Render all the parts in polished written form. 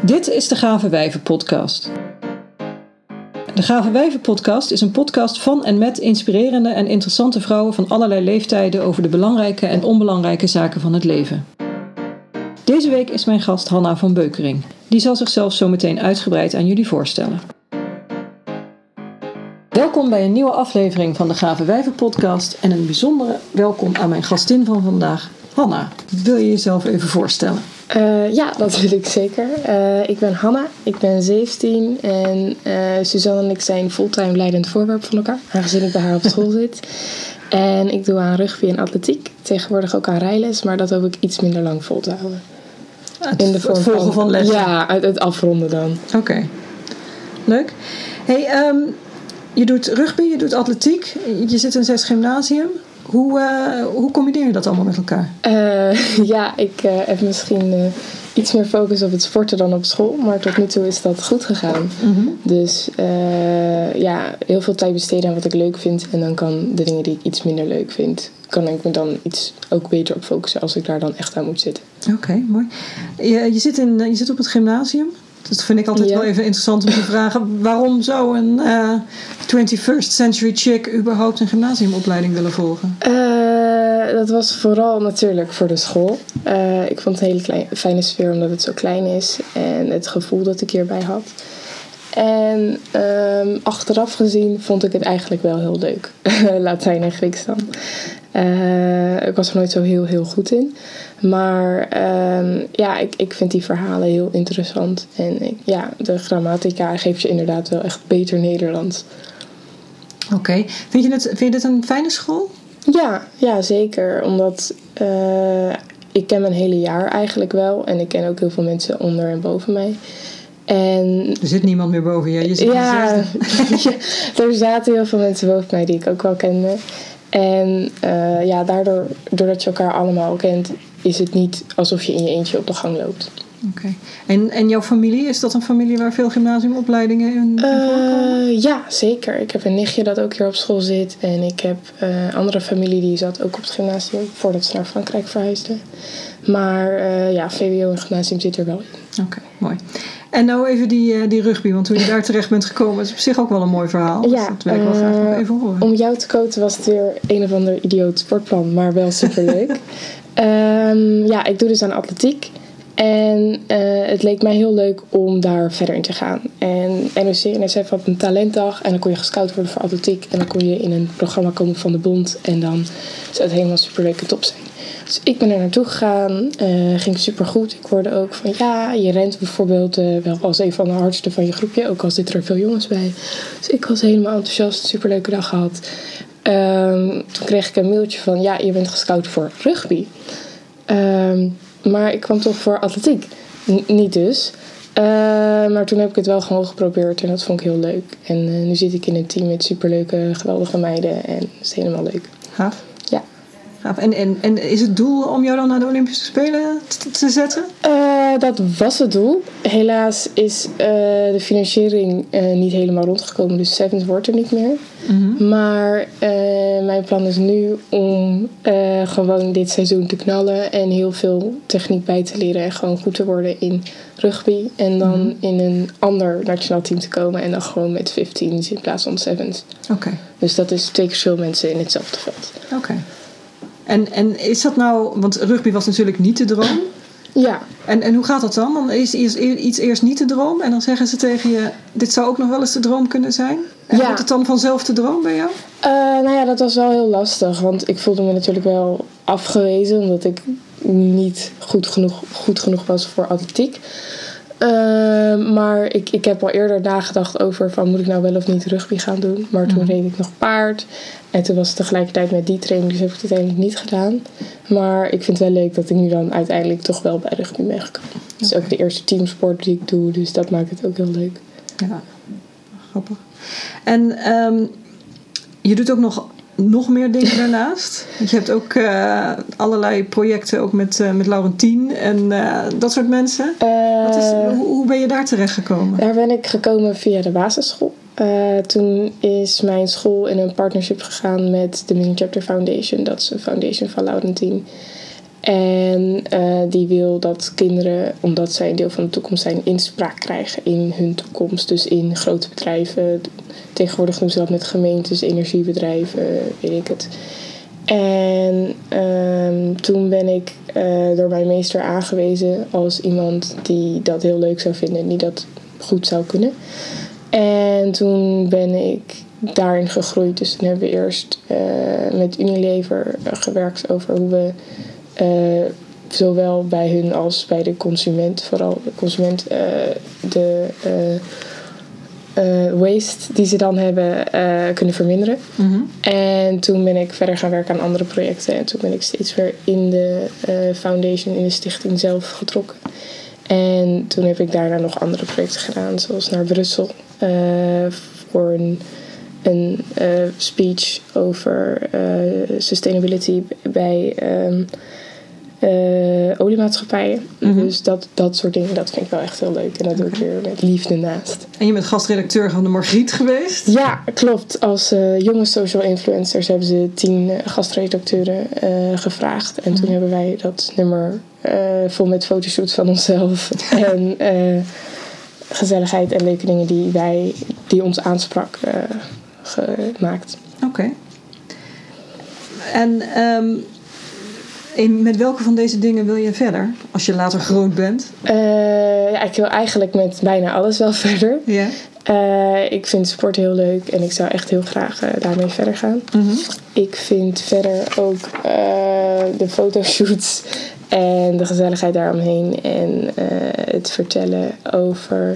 Dit is de Gave Wijven podcast. De Gave Wijven podcast is een podcast van en met inspirerende en interessante vrouwen van allerlei leeftijden over de belangrijke en onbelangrijke zaken van het leven. Deze week is mijn gast Hanna van Beukering. Die zal zichzelf zo meteen uitgebreid aan jullie voorstellen. Welkom bij een nieuwe aflevering van de Gave Wijven podcast en een bijzondere welkom aan mijn gastin van vandaag, Hanna. Wil je jezelf even voorstellen? Ja, dat wil ik zeker. Ik ben Hanna, ik ben 17 en Suzanne en ik zijn fulltime leidend voorwerp van elkaar, aangezien ik bij haar op school zit. En ik doe aan rugby en atletiek, tegenwoordig ook aan rijles, maar dat hoop ik iets minder lang vol te houden. Het volgen van lessen? Ja, het afronden dan. Oké, leuk. Hey, je doet rugby, je doet atletiek, je zit in een 6 gymnasium. Hoe combineer je dat allemaal met elkaar? Ja, ik heb misschien iets meer focus op het sporten dan op school. Maar tot nu toe is dat goed gegaan. Mm-hmm. Dus ja, heel veel tijd besteden aan wat ik leuk vind. En dan kan de dingen die ik iets minder leuk vind, kan ik me dan iets ook beter op focussen als ik daar dan echt aan moet zitten. Oké, mooi. Je zit op het gymnasium. Dat vind ik altijd wel even interessant om te vragen. Waarom zou een 21st century chick überhaupt een gymnasiumopleiding willen volgen? Dat was vooral natuurlijk voor de school. Ik vond het een hele fijne sfeer omdat het zo klein is. En het gevoel dat ik hierbij had. En achteraf gezien vond ik het eigenlijk wel heel leuk. Latijn en Grieks dan. Ik was er nooit zo heel goed in. Maar ja, ik vind die verhalen heel interessant. En de grammatica geeft je inderdaad wel echt beter Nederlands. Oké. Vind je dit een fijne school? Ja, zeker. Omdat ik ken mijn hele jaar eigenlijk wel. En ik ken ook heel veel mensen onder en boven mij. En er zit niemand meer boven je. Je zit er zaten heel veel mensen boven mij die ik ook wel kende. En daardoor, doordat je elkaar allemaal kent, is het niet alsof je in je eentje op de gang loopt. Oké. En jouw familie, is dat een familie waar veel gymnasiumopleidingen in voorkomen? Ja, zeker. Ik heb een nichtje dat ook hier op school zit. En ik heb andere familie die zat ook op het gymnasium voordat ze naar Frankrijk verhuisden. Maar VWO en gymnasium zit er wel in. Oké, mooi. En nou even die rugby, want hoe je daar terecht bent gekomen is op zich ook wel een mooi verhaal. Ja, dus dat wil ik wel graag nog even horen. Om jou te quoten was het weer een of ander idioot sportplan, maar wel superleuk. Ik doe dus aan atletiek. En het leek mij heel leuk om daar verder in te gaan. En NOC en NSF had een talentdag en dan kon je gescout worden voor atletiek. En dan kon je in een programma komen van de bond en dan zou het helemaal superleuk en top zijn. Dus ik ben er naartoe gegaan, ging supergoed. Ik hoorde ook van je rent bijvoorbeeld wel als een van de hardste van je groepje. Ook al zitten er veel jongens bij. Dus ik was helemaal enthousiast, superleuke dag gehad. Toen kreeg ik een mailtje van je bent gescout voor rugby. Maar ik kwam toch voor atletiek. Niet dus. Maar toen heb ik het wel gewoon geprobeerd en dat vond ik heel leuk. En nu zit ik in een team met superleuke, geweldige meiden en het is helemaal leuk. Gaaf. Ja. Gaaf. En is het doel om jou dan naar de Olympische Spelen te zetten? Dat was het doel. Helaas is de financiering niet helemaal rondgekomen, dus Sevens wordt er niet meer. Mm-hmm. Maar mijn plan is nu om gewoon dit seizoen te knallen en heel veel techniek bij te leren en gewoon goed te worden in rugby. En dan in een ander nationaal team te komen en dan gewoon met 15's in plaats van 7's. Oké. Dus dat is 2 keer zoveel mensen in hetzelfde veld. Oké. En is dat nou, want rugby was natuurlijk niet de droom. Ja. En hoe gaat dat dan? Dan is iets eerst niet de droom en dan zeggen ze tegen je, dit zou ook nog wel eens de droom kunnen zijn? En wordt het dan vanzelf de droom bij jou? Dat was wel heel lastig, want ik voelde me natuurlijk wel afgewezen omdat ik niet goed genoeg was voor atletiek. Maar ik heb al eerder nagedacht over van moet ik nou wel of niet rugby gaan doen. Maar toen reed ik nog paard. En toen was het tegelijkertijd met die training, dus heb ik het uiteindelijk niet gedaan. Maar ik vind het wel leuk dat ik nu dan uiteindelijk toch wel bij rugby ben gekomen. Het is ook de eerste teamsport die ik doe, dus dat maakt het ook heel leuk. Ja, grappig. En je dout ook nog meer dingen daarnaast. Je hebt ook allerlei projecten ook met Laurentien en dat soort mensen. Hoe ben je daar terecht gekomen? Daar ben ik gekomen via de basisschool. Toen is mijn school in een partnership gegaan met de Missing Chapter Foundation. Dat is een foundation van Laurentien. En die wil dat kinderen, omdat zij een deel van de toekomst zijn, inspraak krijgen in hun toekomst. Dus in grote bedrijven. Tegenwoordig doen ze dat met gemeentes, energiebedrijven, weet ik het. En toen ben ik door mijn meester aangewezen als iemand die dat heel leuk zou vinden en die dat goed zou kunnen. En toen ben ik daarin gegroeid. Dus toen hebben we eerst met Unilever gewerkt over hoe we zowel bij hun als bij de consument, vooral de consument, de waste die ze dan hebben kunnen verminderen. Mm-hmm. En toen ben ik verder gaan werken aan andere projecten. En toen ben ik steeds weer in de foundation, in de stichting zelf getrokken. En toen heb ik daarna nog andere projecten gedaan, zoals naar Brussel voor een speech over sustainability bij oliemaatschappijen. Mm-hmm. Dus dat soort dingen, dat vind ik wel echt heel leuk. En dat doe ik weer met liefde naast. En je bent gastredacteur van de Margriet geweest? Ja, klopt. Als jonge social influencers hebben ze 10 gastredacteuren gevraagd. En toen hebben wij dat nummer vol met fotoshoots van onszelf. En gezelligheid en leuke dingen die ons aansprak gemaakt. Oké. En met welke van deze dingen wil je verder? Als je later groot bent? Ja, ik wil eigenlijk met bijna alles wel verder. Ja. Ik vind sport heel leuk en ik zou echt heel graag daarmee verder gaan. Mm-hmm. Ik vind verder ook de fotoshoots en de gezelligheid daaromheen en het vertellen over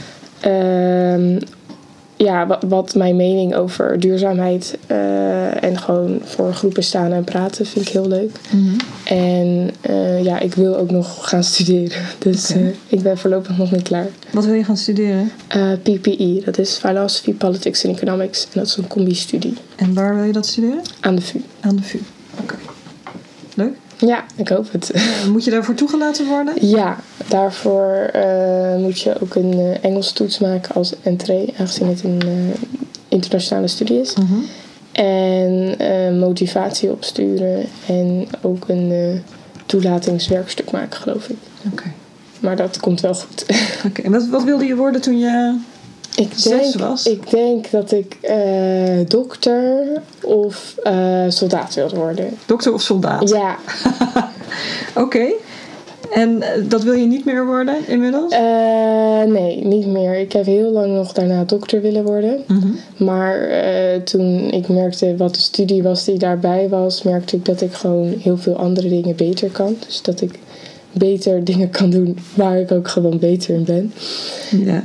wat mijn mening over duurzaamheid en gewoon voor groepen staan en praten vind ik heel leuk. Mm-hmm. En ik wil ook nog gaan studeren. Dus ik ben voorlopig nog niet klaar. Wat wil je gaan studeren? PPE, dat is Philosophy, Politics en Economics. En dat is een combi-studie. En waar wil je dat studeren? Aan de VU. Aan de VU. Oké. Leuk. Ja, ik hoop het. Moet je daarvoor toegelaten worden? Ja, daarvoor moet je ook een Engels toets maken als entree, aangezien het een internationale studie is. Mm-hmm. En motivatie opsturen en ook een toelatingswerkstuk maken, geloof ik. Oké. Maar dat komt wel goed. Oké. En wat wilde je worden toen je 6 was? Ik denk dat ik dokter of soldaat wilde worden. Dokter of soldaat? Ja. Oké. En dat wil je niet meer worden inmiddels? Nee, niet meer. Ik heb heel lang nog daarna dokter willen worden. Mm-hmm. Maar toen ik merkte wat de studie was die daarbij was, merkte ik dat ik gewoon heel veel andere dingen beter kan. Dus dat ik beter dingen kan doen waar ik ook gewoon beter in ben. Ja.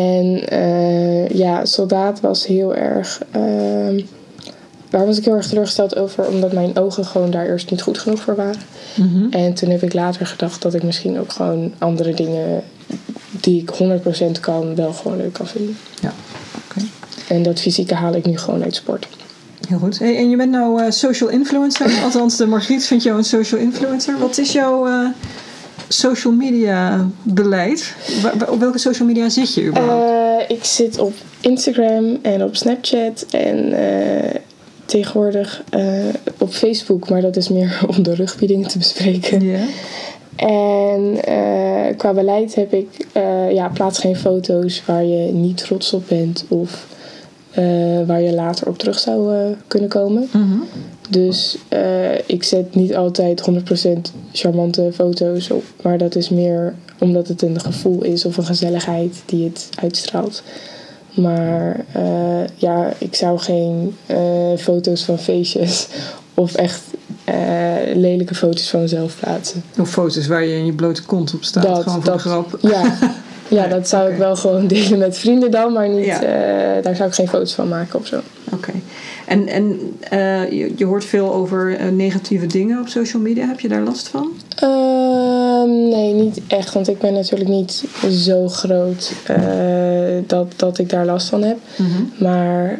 En soldaat was heel erg... daar was ik heel erg teleurgesteld over, omdat mijn ogen gewoon daar eerst niet goed genoeg voor waren. Mm-hmm. En toen heb ik later gedacht dat ik misschien ook gewoon andere dingen die ik 100% kan, wel gewoon leuk kan vinden. Ja, oké. En dat fysieke haal ik nu gewoon uit sport. Heel goed. Hey, en je bent nou social influencer. Althans, de Margriet vindt jou een social influencer. Wat is jouw social media beleid? Op welke social media zit je überhaupt? Ik zit op Instagram en op Snapchat en tegenwoordig op Facebook. Maar dat is meer om de rugby dingen te bespreken. Ja. En qua beleid heb ik plaats geen foto's waar je niet trots op bent of waar je later op terug zou kunnen komen. Mm-hmm. Dus ik zet niet altijd 100% charmante foto's op, maar dat is meer omdat het een gevoel is of een gezelligheid die het uitstraalt. Maar ik zou geen foto's van feestjes of echt lelijke foto's van mezelf plaatsen. Of foto's waar je in je blote kont op staat. Gewoon voor de grap. Ja, dat zou ik wel gewoon delen met vrienden dan, maar niet, daar zou ik geen foto's van maken of zo. Oké. En je hoort veel over negatieve dingen op social media. Heb je daar last van? Nee, niet echt. Want ik ben natuurlijk niet zo groot dat ik daar last van heb. Mm-hmm. Maar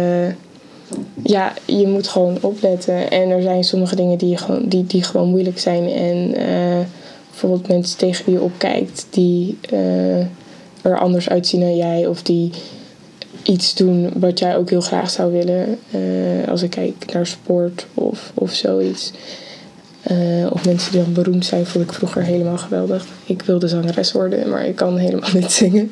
je moet gewoon opletten. En er zijn sommige dingen die gewoon moeilijk zijn. En bijvoorbeeld mensen tegen wie je opkijkt die er anders uitzien dan jij. Of die iets doen wat jij ook heel graag zou willen. Als ik kijk naar sport of zoiets. Of mensen die dan beroemd zijn, vond ik vroeger helemaal geweldig. Ik wilde zangeres worden, maar ik kan helemaal niet zingen.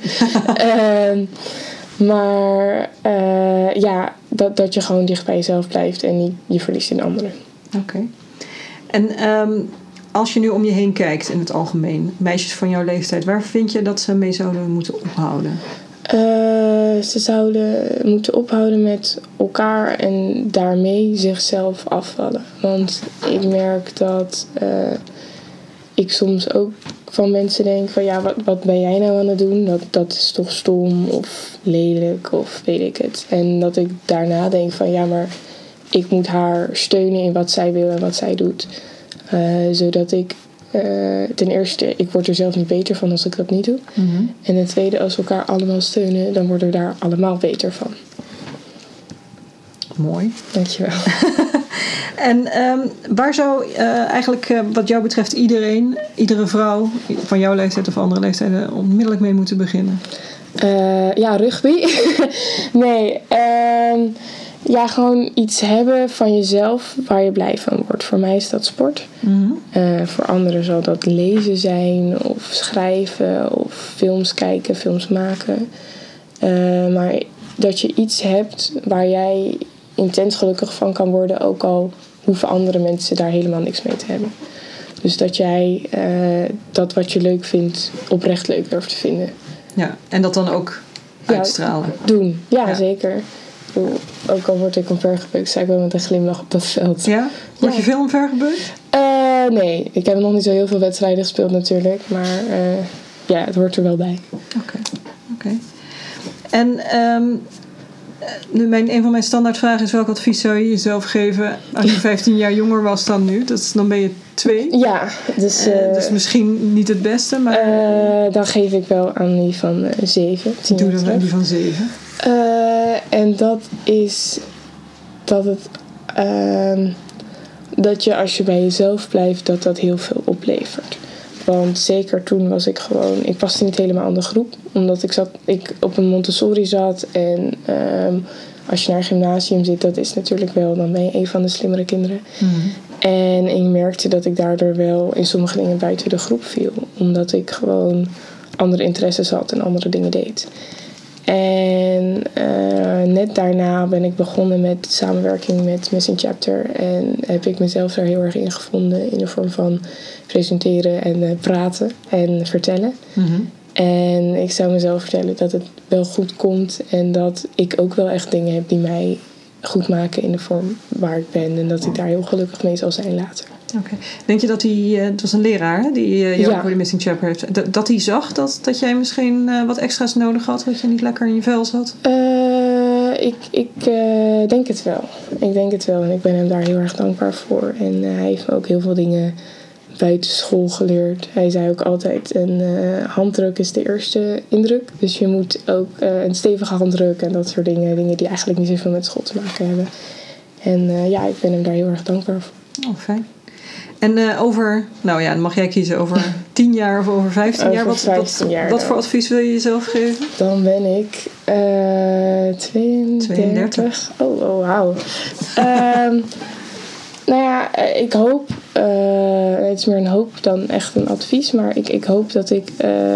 Maar dat je gewoon dicht bij jezelf blijft en niet je verliest in anderen. Oké. En als je nu om je heen kijkt in het algemeen, meisjes van jouw leeftijd, waar vind je dat ze mee zouden moeten ophouden? Ze zouden moeten ophouden met elkaar en daarmee zichzelf afvallen. Want ik merk dat ik soms ook van mensen denk van ja, wat ben jij nou aan het doen? Dat is toch stom of lelijk of weet ik het. En dat ik daarna denk van ja, maar ik moet haar steunen in wat zij wil en wat zij doet. Zodat ik ten eerste, ik word er zelf niet beter van als ik dat niet doe. Mm-hmm. En ten tweede, als we elkaar allemaal steunen, dan worden we daar allemaal beter van. Mooi. Dankjewel. En waar zou eigenlijk wat jou betreft iedere vrouw van jouw leeftijd of andere leeftijden onmiddellijk mee moeten beginnen? Rugby. Nee, gewoon iets hebben van jezelf waar je blij van wordt. Voor mij is dat sport. Mm-hmm. Voor anderen zal dat lezen zijn of schrijven of films kijken, films maken. Maar dat je iets hebt waar jij intens gelukkig van kan worden, ook al hoeven andere mensen daar helemaal niks mee te hebben. Dus dat jij dat wat je leuk vindt oprecht leuk durft te vinden. Ja, en dat dan ook uitstralen. Doen, ja. Zeker. Ook al word ik omvergebeukt, sta ik wel met een glimlach op dat veld. Ja? Word je veel omvergebeukt? Nee, ik heb nog niet zo heel veel wedstrijden gespeeld natuurlijk. Maar het hoort er wel bij. Oké. En een van mijn standaardvragen is: welk advies zou je jezelf geven als je 15 jaar jonger was dan nu? Dan ben je 2. Ja, dus misschien niet het beste, maar dan geef ik wel aan die van 7. Doe dan aan die van 7. En dat is dat je als je bij jezelf blijft, dat heel veel oplevert. Want zeker toen was ik ik paste niet helemaal aan de groep. Omdat ik op een Montessori zat. En als je naar een gymnasium zit, dat is natuurlijk wel, dan ben je een van de slimmere kinderen. Mm-hmm. En ik merkte dat ik daardoor wel in sommige dingen buiten de groep viel. Omdat ik gewoon andere interesses had en andere dingen deed. En net daarna ben ik begonnen met samenwerking met Missing Chapter. En heb ik mezelf daar heel erg in gevonden in de vorm van presenteren en praten en vertellen. Mm-hmm. En ik zou mezelf vertellen dat het wel goed komt. En dat ik ook wel echt dingen heb die mij goed maken in de vorm waar ik ben. En dat ik daar heel gelukkig mee zal zijn later. Okay. Denk je dat het was een leraar die jou voor de Missing Chapter heeft, dat hij zag dat jij misschien wat extra's nodig had, dat je niet lekker in je vel zat? Ik denk het wel. Ik denk het wel en ik ben hem daar heel erg dankbaar voor. En hij heeft me ook heel veel dingen buiten school geleerd. Hij zei ook altijd, een handdruk is de eerste indruk. Dus je moet ook een stevige handdruk en dat soort dingen die eigenlijk niet zoveel met school te maken hebben. En ik ben hem daar heel erg dankbaar voor. Oh, fijn. En dan mag jij kiezen over 10 jaar of over 15 jaar. Over 15 jaar. Wat voor advies wil je jezelf geven? Dan ben ik 32. Oh, wauw. Ik hoop, het is meer een hoop dan echt een advies, maar ik hoop dat ik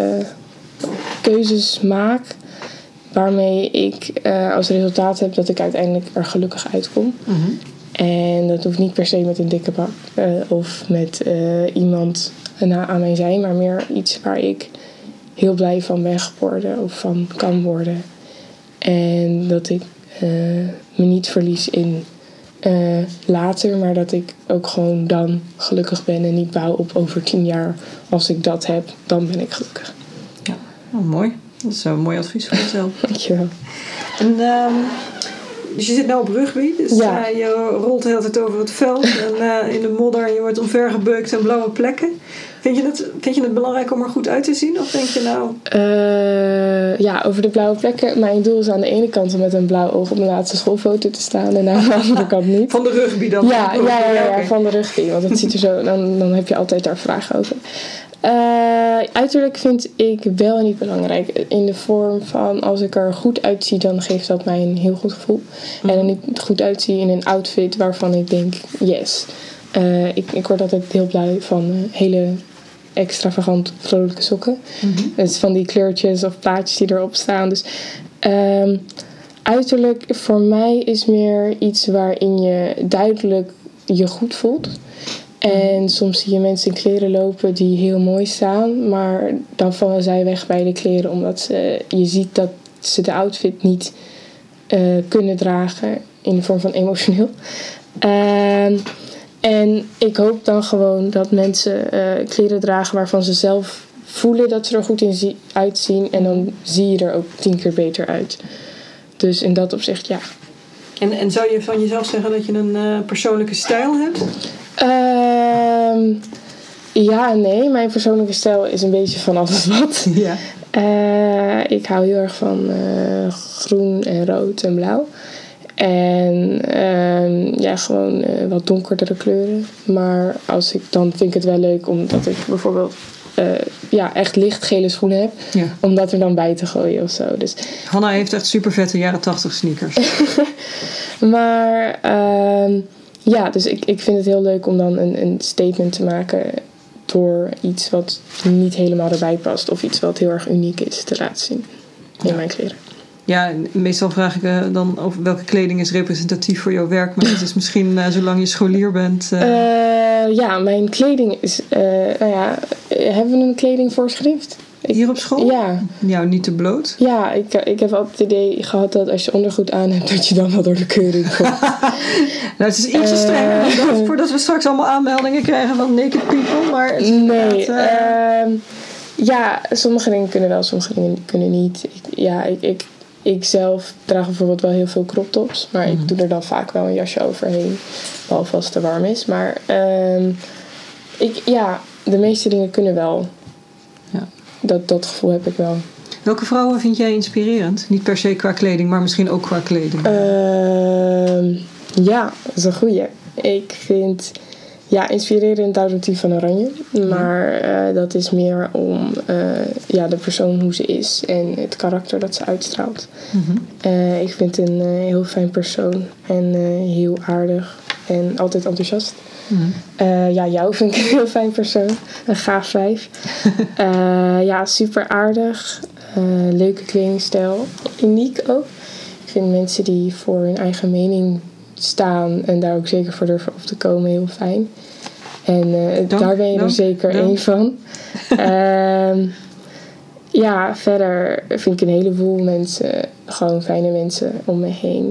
keuzes maak waarmee ik als resultaat heb dat ik uiteindelijk er gelukkig uitkom. Mm-hmm. En dat hoeft niet per se met een dikke bak of met iemand aan mij zijn, maar meer iets waar ik heel blij van ben geworden of van kan worden. En dat ik me niet verlies in later, maar dat ik ook gewoon dan gelukkig ben en niet bouw op over 10 jaar. Als ik dat heb, dan ben ik gelukkig. Ja, mooi. Dat is een mooi advies voor jezelf. Dankjewel. En dus je zit nou op rugby, dus je rolt de hele tijd over het veld en in de modder en je wordt omvergebeukt en blauwe plekken. Vind je het belangrijk om er goed uit te zien? Of denk je nou... over de blauwe plekken. Mijn doel is aan de ene kant om met een blauw oog op mijn laatste schoolfoto te staan en aan de andere kant niet. Van de rugby dan? Ja, van de rugby. Want het ziet er zo, dan heb je altijd daar vragen over. Uiterlijk vind ik wel niet belangrijk. In de vorm van als ik er goed uitzie, dan geeft dat mij een heel goed gevoel. Mm. En er niet goed uitzie in een outfit waarvan ik denk, yes. Ik word altijd heel blij van hele extravagant vrolijke sokken. Mm-hmm. Dus van die kleurtjes of plaatjes die erop staan. Dus uiterlijk voor mij is meer iets waarin je duidelijk je goed voelt. En soms zie je mensen in kleren lopen die heel mooi staan, maar dan vallen zij weg bij de kleren omdat je ziet dat ze de outfit niet kunnen dragen in de vorm van emotioneel. En ik hoop dan gewoon dat mensen kleren dragen waarvan ze zelf voelen dat ze er goed in uitzien. En dan zie je er ook 10 keer beter uit. Dus in dat opzicht, ja. En zou je van jezelf zeggen dat je een persoonlijke stijl hebt? Ja en nee. Mijn persoonlijke stijl is een beetje van alles wat. Ja. Ik hou heel erg van groen en rood en blauw. En gewoon wat donkerdere kleuren. Maar dan vind ik het wel leuk omdat ik bijvoorbeeld echt lichtgele schoenen heb. Ja. Om dat er dan bij te gooien of zo. Dus, Hanna heeft echt super vette jaren 80 sneakers. maar dus ik vind het heel leuk om dan een statement te maken door iets wat niet helemaal erbij past. Of iets wat heel erg uniek is te laten zien in mijn kleren. Ja, meestal vraag ik dan over welke kleding is representatief voor jouw werk. Maar het is misschien zolang je scholier bent. Mijn kleding is... hebben we een kledingvoorschrift? Hier op school? Ja. Nou, niet te bloot. Ja, ik heb altijd het idee gehad dat als je ondergoed aan hebt, dat je dan wel door de keuring komt. Nou, het is ietsje strenger dan dat, voordat we straks allemaal aanmeldingen krijgen van naked people. Maar nee, sommige dingen kunnen wel, sommige dingen kunnen niet. Ik zelf draag bijvoorbeeld wel heel veel crop tops, maar ik doe er dan vaak wel een jasje overheen, behalve als het te warm is. Maar de meeste dingen kunnen wel. Ja. Dat gevoel heb ik wel. Welke vrouwen vind jij inspirerend? Niet per se qua kleding, maar misschien ook qua kleding. Dat is een goeie. Ik vind inspirerend Dorothy van Oranje. Maar dat is meer om de persoon hoe ze is en het karakter dat ze uitstraalt. Mm-hmm. Ik vind een heel fijn persoon en heel aardig en altijd enthousiast. Mm-hmm. Jou vind ik een heel fijn persoon. Een gaaf 5. Super aardig. Leuke kledingstijl. Uniek ook. Ik vind mensen die voor hun eigen mening staan en daar ook zeker voor durven op te komen heel fijn. En daar ben je er zeker één van. Verder vind ik een heleboel mensen, gewoon fijne mensen om me heen.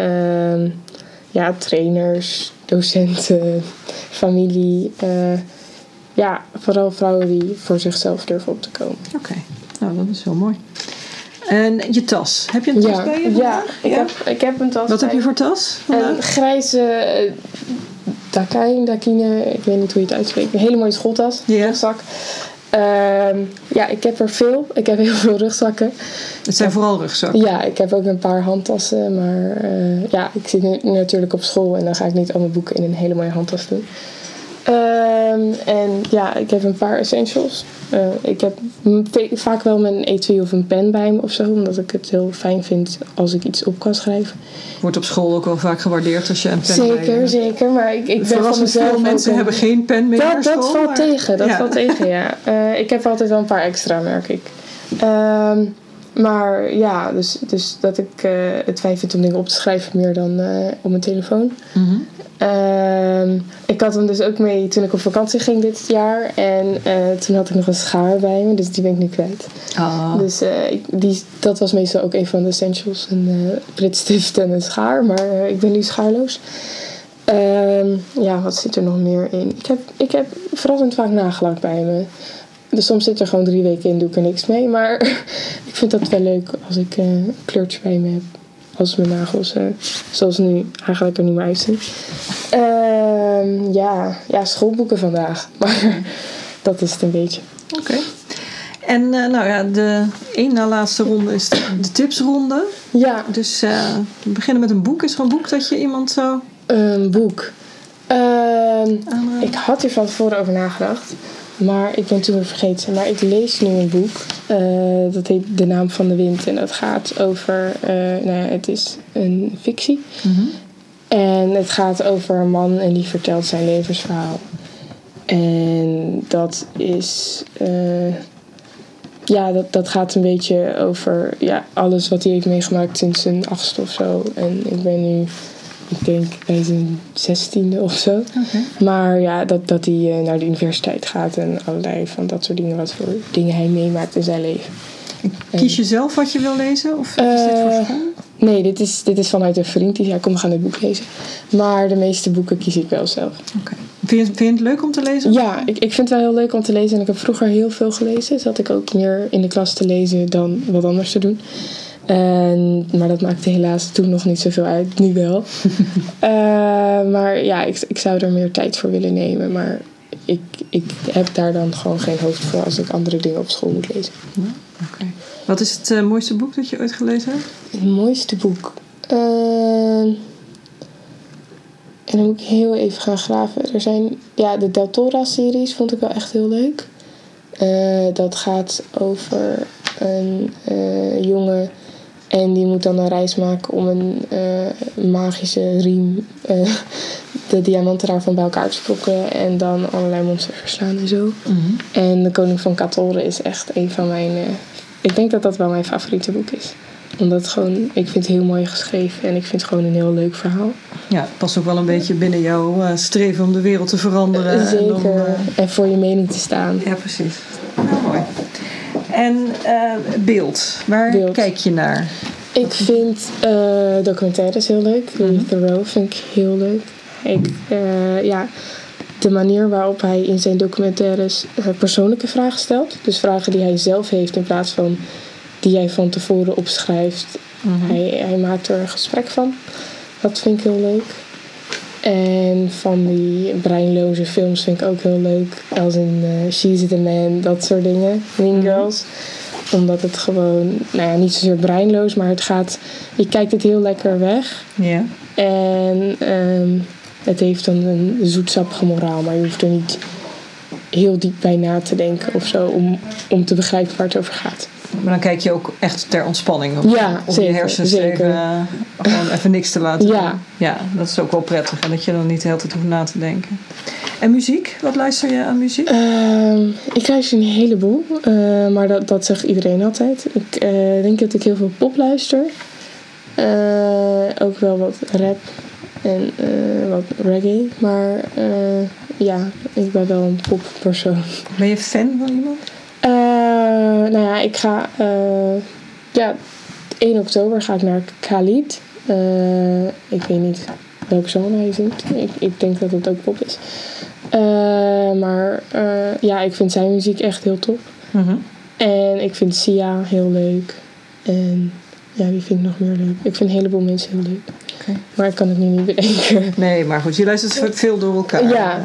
Trainers, docenten, familie. Vooral vrouwen die voor zichzelf durven op te komen. Oké, nou dat is heel mooi. En je tas. Heb je een tas bij je vandaag? Ik heb een tas. Wat heb je voor tas vandaag? Een grijze Dakine, ik weet niet hoe je het uitspreekt. Een hele mooie schooltas, rugzak. Ik heb er veel. Ik heb heel veel rugzakken. Het zijn vooral rugzakken? Ja, ik heb ook een paar handtassen. Maar ik zit nu natuurlijk op school en dan ga ik niet al mijn boeken in een hele mooie handtas doen. Ik heb een paar essentials. Ik heb vaak wel mijn etui of een pen bij me of zo. Omdat ik het heel fijn vind als ik iets op kan schrijven. Wordt op school ook wel vaak gewaardeerd als je een pen bij je... Zeker. Maar ik ben van mezelf... Veel mensen hebben geen pen meer naar school. Dat valt tegen. Dat valt tegen, ja. Ik heb altijd wel een paar extra, merk ik. Dus dat ik het fijn vind om dingen op te schrijven meer dan op mijn telefoon. Mm-hmm. Ik had hem dus ook mee toen ik op vakantie ging dit jaar. En toen had ik nog een schaar bij me. Dus die ben ik nu kwijt. Dus dat was meestal ook een van de essentials. Een pritstift en een schaar. Maar ik ben nu schaarloos. Wat zit er nog meer in? Ik heb verrassend vaak nagellak bij me. Dus soms zit er gewoon 3 weken in, doe ik er niks mee. Maar ik vind dat wel leuk als ik een kleurtje bij me heb. Als mijn nagels, zoals nu, eigenlijk er niet meer uitzien. Schoolboeken vandaag. Maar dat is het een beetje. Oké. En de één na laatste ronde is de tipsronde. Ja. Dus we beginnen met een boek. Is er een boek dat je iemand zou... Een boek. Ik had hier van tevoren over nagedacht. Maar ik ben toen weer vergeten. Maar ik lees nu een boek. Dat heet De Naam van de Wind. En dat gaat over... het is een fictie. Mm-hmm. En het gaat over een man en die vertelt zijn levensverhaal. En dat is... dat gaat een beetje over alles wat hij heeft meegemaakt sinds zijn 8e of zo. En ik ben nu, ik denk, bij zijn 16e of zo. Okay. Maar dat hij naar de universiteit gaat en allerlei van dat soort dingen. Wat voor dingen hij meemaakt in zijn leven. Kies je zelf wat je wil lezen? Of is dit voor school? Nee, dit is vanuit een vriend die zei, kom, we gaan dit boek lezen. Maar de meeste boeken kies ik wel zelf. Okay. Vind je het leuk om te lezen? Ja, ik vind het wel heel leuk om te lezen. En ik heb vroeger heel veel gelezen. Zat ik ook meer in de klas te lezen dan wat anders te doen. Maar dat maakte helaas toen nog niet zoveel uit. Nu wel. Maar ja, ik zou er meer tijd voor willen nemen. Maar ik heb daar dan gewoon geen hoofd voor als ik andere dingen op school moet lezen. Ja, okay. Wat is het mooiste boek dat je ooit gelezen hebt? Het mooiste boek? En dan moet ik heel even gaan graven. Er zijn, de Del Tora-series vond ik wel echt heel leuk. Dat gaat over een jongen en die moet dan een reis maken om een magische riem, de diamanten daarvan bij elkaar te sprokkelen en dan allerlei monsters verslaan en zo. Mm-hmm. En De Koning van Katoren is echt een van mijn... ik denk dat dat wel mijn favoriete boek is. Omdat het gewoon, ik vind het heel mooi geschreven en ik vind het gewoon een heel leuk verhaal. Ja, het past ook wel een beetje binnen jouw streven om de wereld te veranderen. Zeker, en voor je mening te staan. Ja, precies. Nou, mooi. En beeld, waar kijk je naar? Ik vind documentaires heel leuk. Louis Theroux vind ik heel leuk. De manier waarop hij in zijn documentaires persoonlijke vragen stelt. Dus vragen die hij zelf heeft in plaats van die hij van tevoren opschrijft. Mm-hmm. Hij maakt er een gesprek van. Dat vind ik heel leuk. En van die breinloze films vind ik ook heel leuk. Als in She's the Man, dat soort dingen. Mean Girls. Omdat het gewoon, niet zozeer breinloos, maar je kijkt het heel lekker weg. Ja. En het heeft dan een zoetsappige moraal, maar je hoeft er niet heel diep bij na te denken of zo om te begrijpen waar het over gaat. Maar dan kijk je ook echt ter ontspanning. Om zeker, je hersens gewoon even niks te laten doen. Ja, dat is ook wel prettig. En dat je dan niet de hele tijd hoeft na te denken. En muziek? Wat luister je aan muziek? Ik luister een heleboel. Maar dat zegt iedereen altijd. Ik denk dat ik heel veel pop luister. Ook wel wat rap. En wat reggae. Maar ik ben wel een poppersoon. Ben je fan van iemand? Ik ga... 1 oktober ga ik naar Khalid. Ik weet niet welke genre hij zingt. Ik denk dat het ook pop is. Ik vind zijn muziek echt heel top. Mm-hmm. En ik vind Sia heel leuk. En wie vind ik nog meer leuk? Ik vind een heleboel mensen heel leuk. Okay. Maar ik kan het nu niet bedenken. Nee, maar goed. Je luistert veel door elkaar. Ja.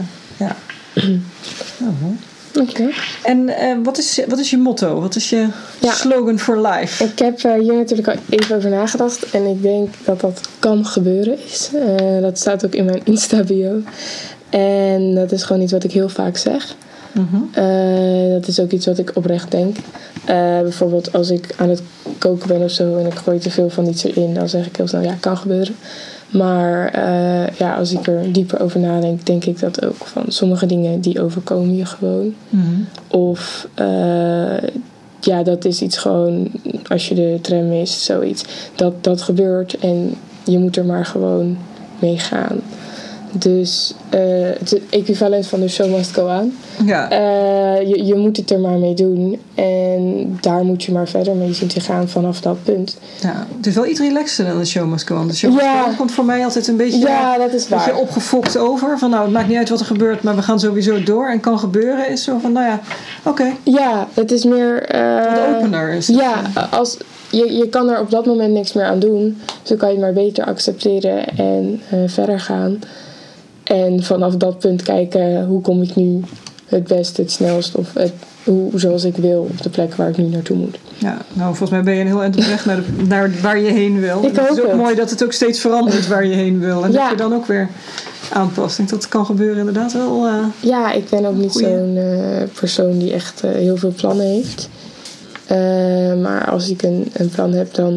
Okay. En wat is je motto? Wat is je slogan for life? Ik heb hier natuurlijk al even over nagedacht. En ik denk dat kan gebeuren is. Dat staat ook in mijn Insta-bio. En dat is gewoon iets wat ik heel vaak zeg. Mm-hmm. Dat is ook iets wat ik oprecht denk. Bijvoorbeeld als ik aan het koken ben of zo en ik gooi te veel van iets erin, dan zeg ik heel snel, kan gebeuren. Maar als ik er dieper over nadenk, denk ik dat ook van sommige dingen die overkomen je gewoon. Mm-hmm. Of dat is iets gewoon, als je de tram mist, zoiets. Dat gebeurt en je moet er maar gewoon mee gaan. Dus het equivalent van de show must go on. Ja. Je moet het er maar mee doen. En daar moet je maar verder mee zien te gaan vanaf dat punt. Ja, het is wel iets relaxter dan de show must go on. De show must go on komt voor mij altijd een beetje, dat is waar. Beetje opgefokt over. Van het maakt niet uit wat er gebeurt, maar we gaan sowieso door. En kan gebeuren is zo van, oké. Ja, het is meer... wat opener is het. Ja, als... Je kan er op dat moment niks meer aan doen. Dus dan kan je het maar beter accepteren en verder gaan. En vanaf dat punt kijken, hoe kom ik nu het best, het snelst of zoals ik wil op de plek waar ik nu naartoe moet. Ja, volgens mij ben je een heel eind op weg naar waar je heen wil. Het is ook mooi dat het ook steeds verandert waar je heen wil. En dat je dan ook weer aanpast. Ik denk dat het kan gebeuren inderdaad wel. Ik ben ook niet zo'n persoon die echt heel veel plannen heeft. Maar als ik een plan heb, dan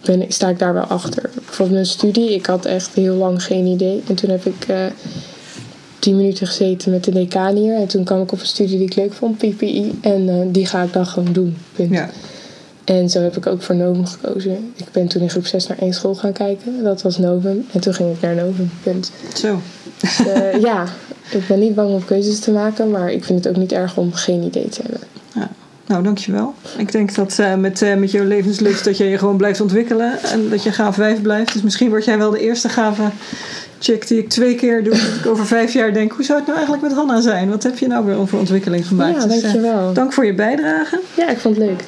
sta ik daar wel achter. Bijvoorbeeld mijn studie, ik had echt heel lang geen idee. En toen heb ik 10 minuten gezeten met de decaan hier. En toen kwam ik op een studie die ik leuk vond, PPI. En die ga ik dan gewoon doen, punt. Ja. En zo heb ik ook voor Novum gekozen. Ik ben toen in groep 6 naar 1 school gaan kijken. Dat was Novum. En toen ging ik naar Novum, punt. Zo. Dus, ja, ik ben niet bang om keuzes te maken. Maar ik vind het ook niet erg om geen idee te hebben. Ja. Nou, dankjewel. Ik denk dat met jouw levenslust dat je je gewoon blijft ontwikkelen. En dat je gaaf wijf blijft. Dus misschien word jij wel de eerste gave check die ik 2 keer doe. Dat ik over 5 jaar denk, hoe zou het nou eigenlijk met Hanna zijn? Wat heb je nou weer over ontwikkeling gemaakt? Ja, dankjewel. Dus, dank voor je bijdrage. Ja, ik vond het leuk.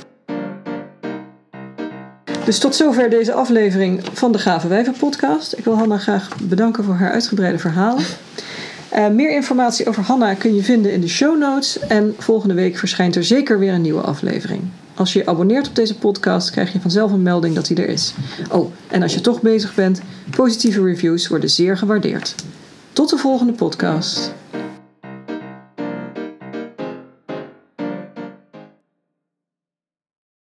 Dus tot zover deze aflevering van de Gave Wijven podcast. Ik wil Hanna graag bedanken voor haar uitgebreide verhalen. Meer informatie over Hanna kun je vinden in de show notes. En volgende week verschijnt er zeker weer een nieuwe aflevering. Als je je abonneert op deze podcast, krijg je vanzelf een melding dat hij er is. Oh, en als je toch bezig bent, positieve reviews worden zeer gewaardeerd. Tot de volgende podcast.